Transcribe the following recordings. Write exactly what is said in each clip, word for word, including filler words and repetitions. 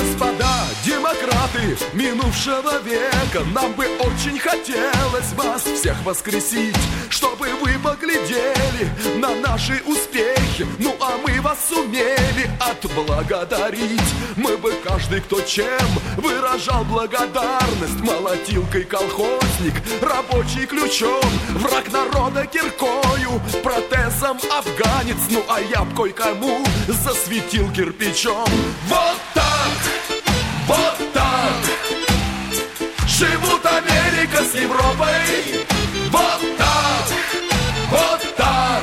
Господа демократы минувшего века, нам бы очень хотелось вас всех воскресить, чтобы вы поглядели на наши успехи, ну а мы вас сумели отблагодарить. Мы бы каждый, кто чем выражал благодарность: молотилкой колхозник, рабочий ключом, враг народа киркою, протезом афганец, ну а я б кое-кому засветил кирпичом. Вот так, вот так живут Америка с Европой. Вот так, вот так.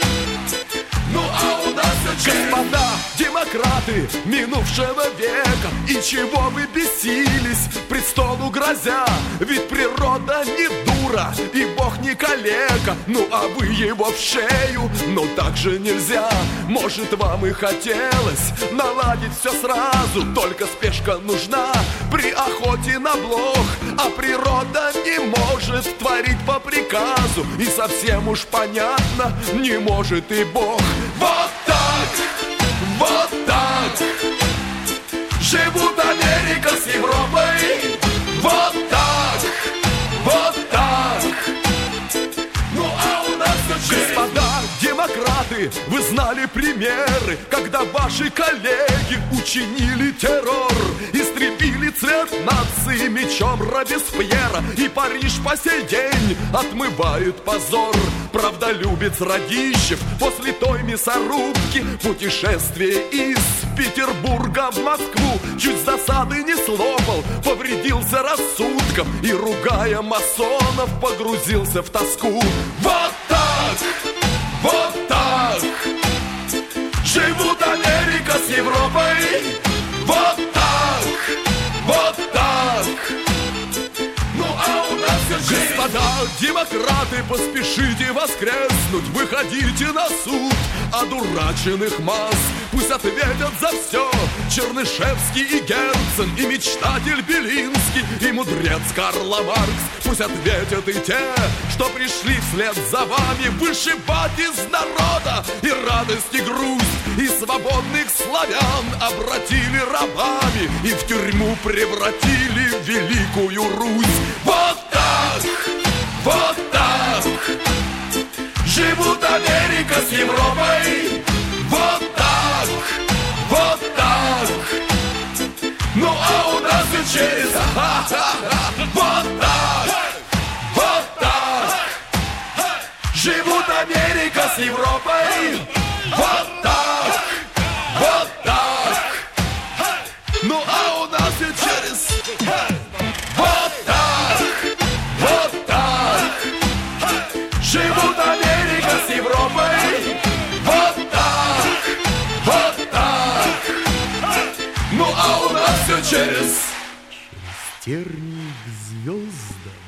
Ну а у нас все честно. Господа демократы минувшего века, и чего вы бесились, престолу грозя? Ведь природа не дура, и Бог не калека. Ну а вы его в шею, но так же нельзя. Может, вам и хотелось наладить все сразу, только спешка нужна при охоте на блох. А природа не может творить по приказу, и совсем уж понятно, не может и Бог. Вот так, вот так живут Америка с Европой. Вот так, вот так. Ну а у нас все честно. Господа демократы, вы знали примеры, когда ваши коллеги учинили террор, истребили цвет нации мечом Робеспьера, и Париж по сей день отмывает позор. Правдолюбец Радищев после той мясорубки путешествие из Петербурга в Москву чуть с досады не слопал, повредился рассудком и, ругая масонов, погрузился в тоску. Вот так, вот так живут Америка с Европой. Вот так, вот так. Ну а у нас все честно. Господа демократы, поспешите воскреснуть, выходите на суд одураченных масс. Пусть ответят за все Чернышевский и Герцен, и мечтатель Белинский, и мудрец Карл Маркс. Пусть ответят и те, что пришли вслед за вами вышибать из народа и радость, и грусть, и свободных славян обратили рабами и в тюрьму превратили великую Русь. Вот так, вот так живут Америка с Европой. Вот так, вот так. Ну а у нас и через вот так, вот так живут Америка с Европой. Вот так, вот так. Ну а у нас и через вот так, вот так живут Америка с Европой. Вот так, вот так. Ну а у нас все через терник звездам.